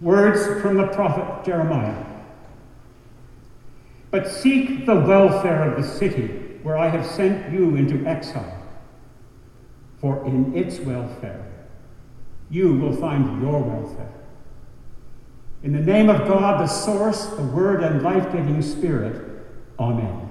Words from the prophet Jeremiah. But seek the welfare of the city where I have sent you into exile, for in its welfare you will find your welfare. In the name of God, the source, the word, and life-giving Spirit, Amen.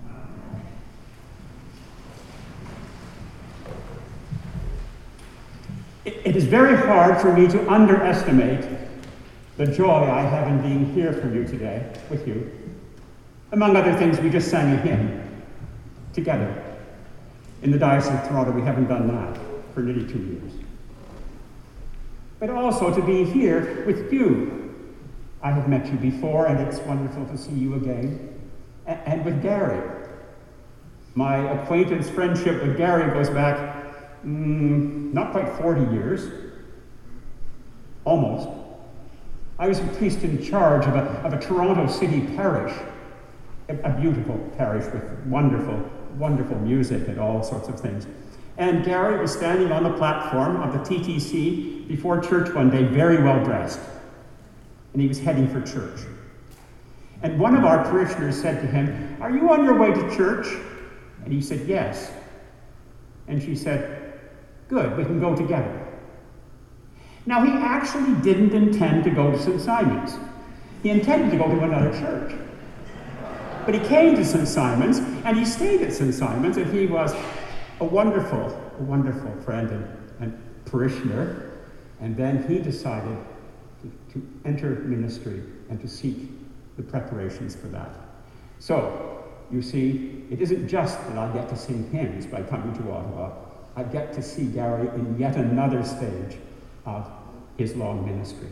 It is very hard for me to underestimate the joy I have in being here for you today, with you. Among other things, we just sang a hymn together. In the Diocese of Toronto, we haven't done that for nearly 2 years. But also to be here with you. I have met you before, and it's wonderful to see you again. And with Gary. My acquaintance friendship with Gary goes back, not quite 40 years. Almost. I was a priest in charge of a Toronto City parish. A beautiful parish with wonderful, wonderful music and all sorts of things. And Gary was standing on the platform of the TTC before church one day, very well dressed. And he was heading for church. And one of our parishioners said to him, "Are you on your way to church?" And he said, "Yes." And she said, "Good, we can go together." Now, he actually didn't intend to go to St. Simon's. He intended to go to another church. But he came to St. Simon's, and he stayed at St. Simon's, and he was a wonderful friend and parishioner. And then he decided to enter ministry and to seek the preparations for that. So, you see, it isn't just that I get to sing hymns by coming to Ottawa. I get to see Gary in yet another stage of his long ministry.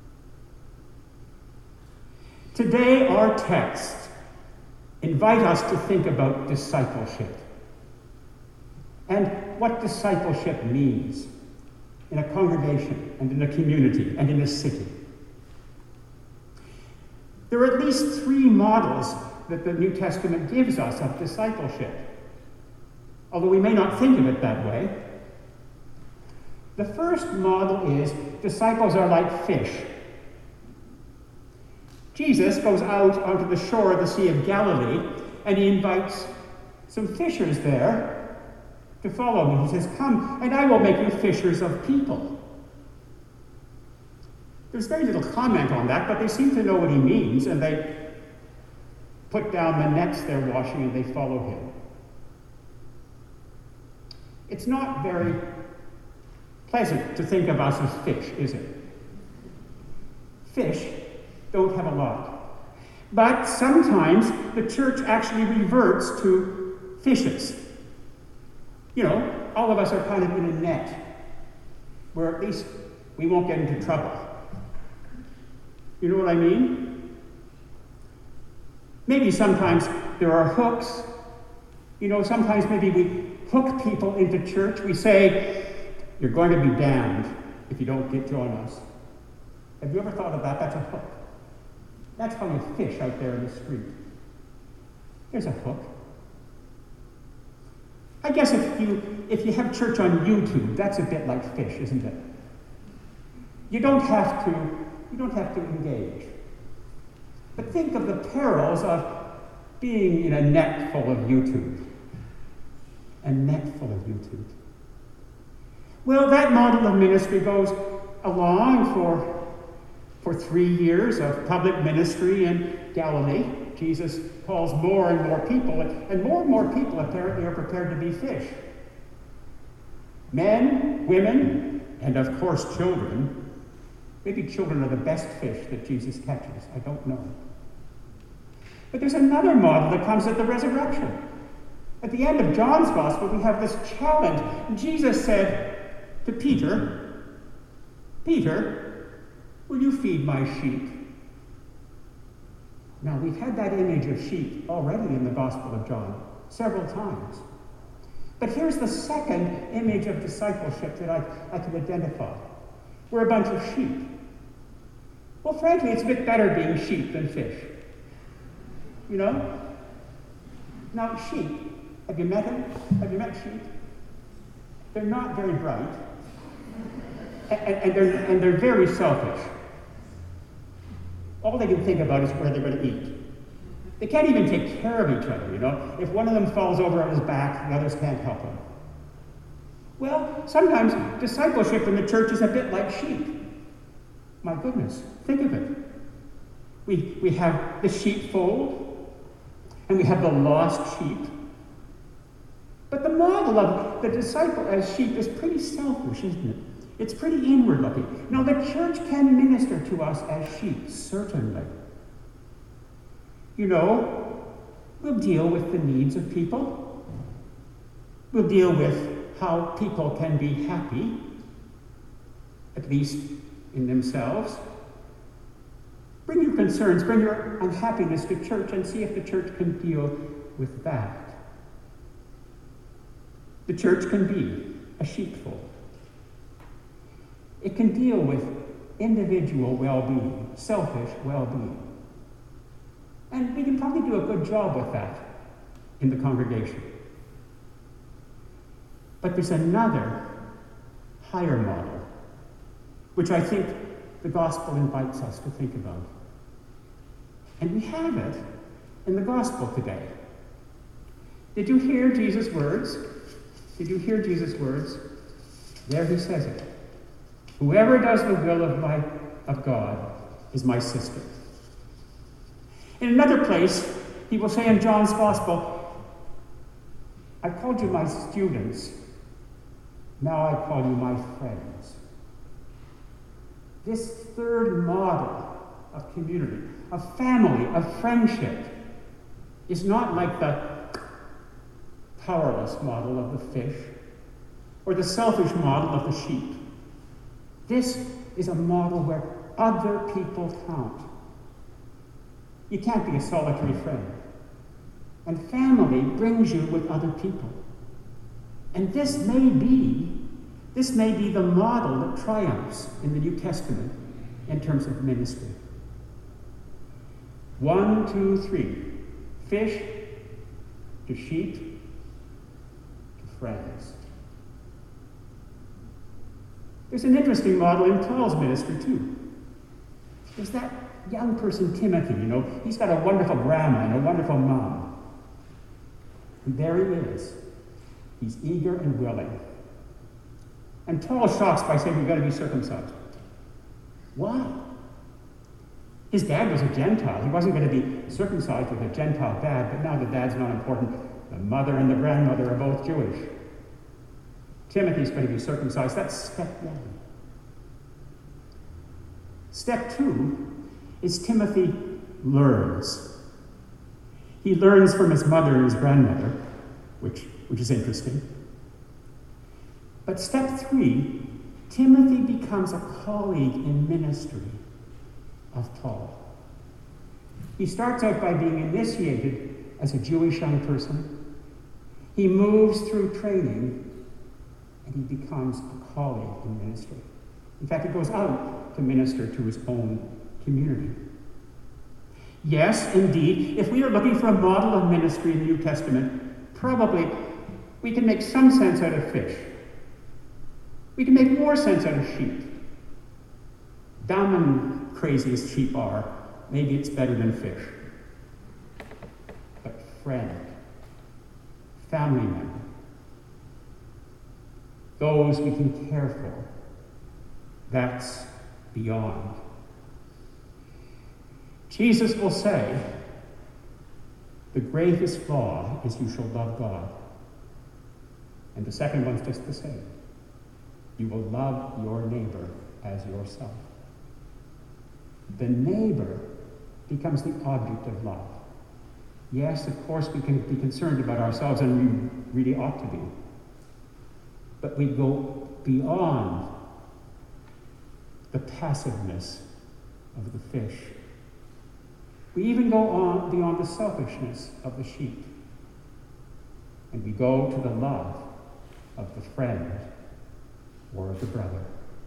Today, our texts invite us to think about discipleship and what discipleship means in a congregation and in a community and in a city. There are at least 3 models that the New Testament gives us of discipleship, although we may not think of it that way. The first model is disciples are like fish. Jesus goes out onto the shore of the Sea of Galilee, and he invites some fishers there to follow me. He says, "Come, and I will make you fishers of people." There's very little comment on that, but they seem to know what he means, and they put down the nets they're washing and they follow him. It's not very pleasant to think of us as fish, is it? Fish don't have a lot. But sometimes the church actually reverts to fishes. You know, all of us are kind of in a net, where at least we won't get into trouble. You know what I mean? Maybe sometimes there are hooks. You know, sometimes maybe we hook people into church. We say, "You're going to be damned if you don't join us." Have you ever thought of that? That's a hook. That's how you fish out there in the street. There's a hook. I guess if you have church on YouTube, that's a bit like fish, isn't it? You don't have to engage. But think of the perils of being in a net full of YouTube. A net full of YouTube. Well, that model of ministry goes along for 3 years of public ministry in Galilee. Jesus calls more and more people, and more people apparently are prepared to be fish. Men, women, and of course children. Maybe children are the best fish that Jesus catches. I don't know. But there's another model that comes at the resurrection. At the end of John's Gospel, we have this challenge. Jesus said to Peter, "Peter, will you feed my sheep?" Now, we've had that image of sheep already in the Gospel of John several times. But here's the second image of discipleship that I can identify. We're a bunch of sheep. Well, frankly, it's a bit better being sheep than fish. You know? Now, sheep, have you met them? Have you met sheep? They're not very bright. And they're very selfish. all they can think about is where they're going to eat. They can't even take care of each other, you know. If one of them falls over on his back, the others can't help him. Well, sometimes discipleship in the church is a bit like sheep. My goodness, think of it. We have the sheepfold, and we have the lost sheep. But the model of the disciple as sheep is pretty selfish, isn't it? It's pretty inward looking. Now, the church can minister to us as sheep, certainly. You know, we'll deal with the needs of people. We'll deal with how people can be happy, at least in themselves. Bring your concerns, bring your unhappiness to church and see if the church can deal with that. The church can be a sheepfold. It can deal with individual well-being, selfish well-being. And we can probably do a good job with that in the congregation. But there's another higher model, which I think the gospel invites us to think about. And we have it in the gospel today. Did you hear Jesus' words? Did you hear Jesus' words? There he says it. Whoever does the will of God is my sister. In another place, he will say in John's Gospel, I called you my students, now I call you my friends. This third model of community, of family, of friendship, is not like the powerless model of the fish or the selfish model of the sheep. This is a model where other people count. You can't be a solitary friend. And family brings you with other people. And this may be the model that triumphs in the New Testament in terms of ministry. 1, 2, 3. Fish to sheep to friends. There's an interesting model in Paul's ministry, too. There's that young person, Timothy, you know. He's got a wonderful grandma and a wonderful mom. And there he is. He's eager and willing. And Paul shocks by saying, you've got to be circumcised. Why? His dad was a Gentile. He wasn't going to be circumcised with a Gentile dad, but now the dad's not important. The mother and the grandmother are both Jewish. Timothy's going to be circumcised. That's step 1. Step 2 is Timothy learns. He learns from his mother and his grandmother, which is interesting. But step 3, Timothy becomes a colleague in ministry of Paul. He starts out by being initiated as a Jewish young person. He moves through training, and he becomes a colleague in ministry. In fact, he goes out to minister to his own community. Yes, indeed, if we are looking for a model of ministry in the New Testament, probably we can make some sense out of fish. We can make more sense out of sheep. Dumb and crazy as sheep are, maybe it's better than fish. But friend, family member, those we can care for, that's beyond. Jesus will say, the greatest law is you shall love God. And the second one's just the same. You will love your neighbor as yourself. The neighbor becomes the object of love. Yes, of course, we can be concerned about ourselves, and we really ought to be. But we go beyond the passiveness of the fish. We even go on beyond the selfishness of the sheep. And we go to the love of the friend or of the brother.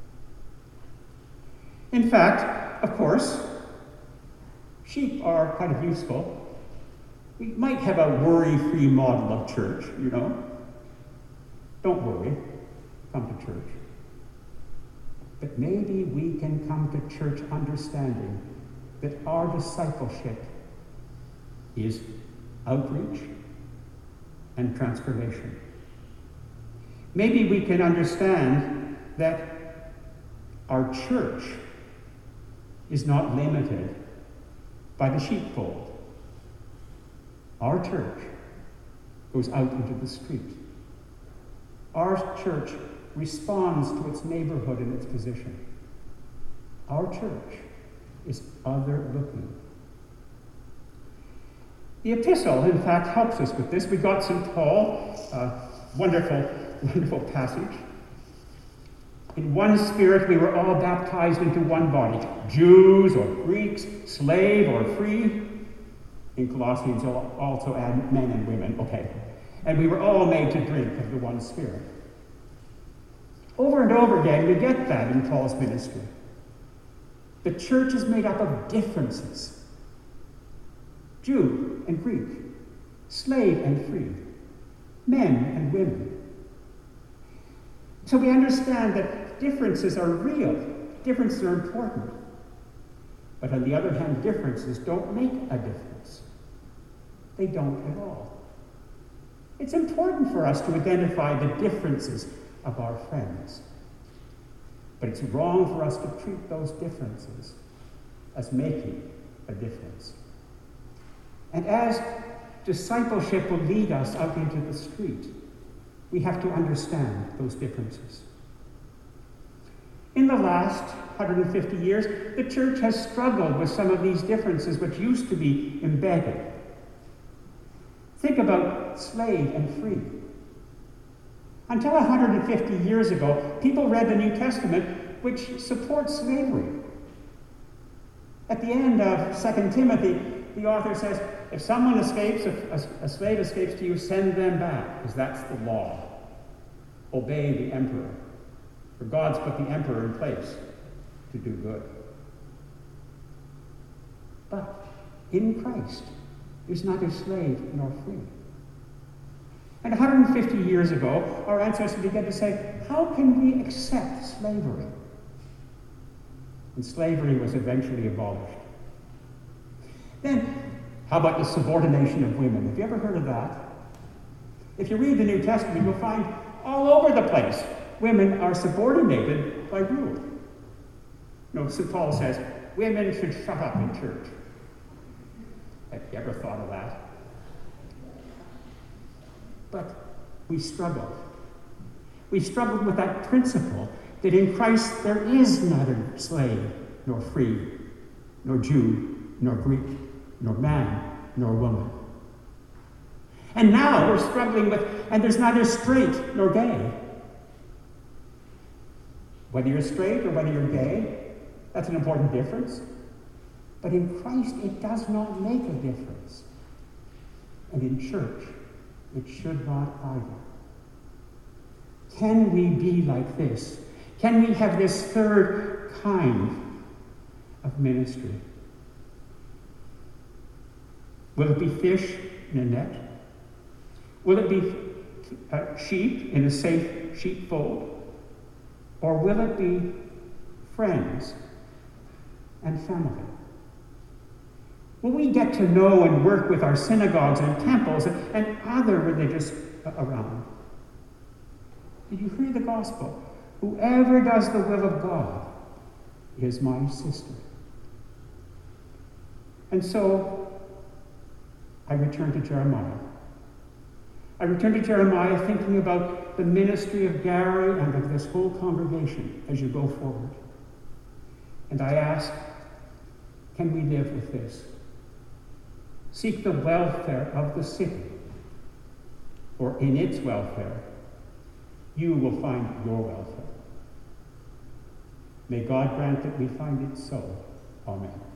In fact, of course, sheep are kind of useful. We might have a worry-free model of church, you know. Don't worry, come to church. But maybe we can come to church understanding that our discipleship is outreach and transformation. Maybe we can understand that our church is not limited by the sheepfold. Our church goes out into the street. Our church responds to its neighborhood and its position. Our church is other-looking. The epistle, in fact, helps us with this. We got St. Paul, wonderful passage. In one spirit we were all baptized into one body, Jews or Greeks, slave or free. In Colossians also add men and women, okay. And we were all made to drink of the one spirit. Over and over again, we get that in Paul's ministry. The church is made up of differences. Jew and Greek, slave and free, men and women. So we understand that differences are real, differences are important. But on the other hand, differences don't make a difference. They don't at all. It's important for us to identify the differences of our friends. But it's wrong for us to treat those differences as making a difference. And as discipleship will lead us out into the street, we have to understand those differences. In the last 150 years, the church has struggled with some of these differences which used to be embedded. Think about slave and free. Until 150 years ago, people read the New Testament, which supports slavery. At the end of 2 Timothy, the author says, if someone escapes, if a slave escapes to you, send them back, because that's the law. Obey the emperor. For God's put the emperor in place to do good. But in Christ, there's neither slave nor free. And 150 years ago, our ancestors began to say, how can we accept slavery? And slavery was eventually abolished. Then, how about the subordination of women? Have you ever heard of that? If you read the New Testament, you'll find all over the place, women are subordinated by rule. No, St. Paul says, women should shut up in church. Have you ever thought of that? But we struggled. We struggled with that principle that in Christ there is neither slave nor free, nor Jew, nor Greek, nor man, nor woman. And now we're struggling with, and there's neither straight nor gay. Whether you're straight or whether you're gay, that's an important difference. But in Christ, it does not make a difference. And in church, it should not either. Can we be like this? Can we have this third kind of ministry? Will it be fish in a net? Will it be sheep in a safe sheepfold? Or will it be friends and family? Will we get to know and work with our synagogues and temples and other religious around? Did you hear the gospel? Whoever does the will of God is my sister. And so I return to Jeremiah. I return to Jeremiah thinking about the ministry of Gary and of this whole congregation as you go forward. And I ask, can we live with this? Seek the welfare of the city, for in its welfare, you will find your welfare. May God grant that we find it so. Amen.